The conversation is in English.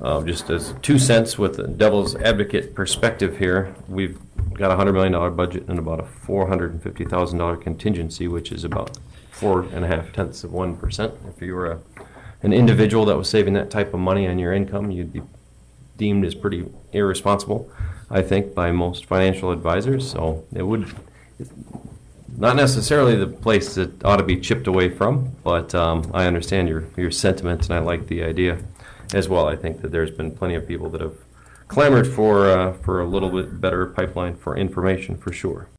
Just as 2 cents with the devil's advocate perspective here, we've got a $100 million budget and about a $450,000 contingency, which is about 4.5%. If you were an individual that was saving that type of money on your income, you'd be deemed as pretty irresponsible, I think, by most financial advisors. So it would not necessarily the place that ought to be chipped away from, but I understand your sentiment, and I like the idea as well. I think that there's been plenty of people that have clamored for a little bit better pipeline for information, for sure.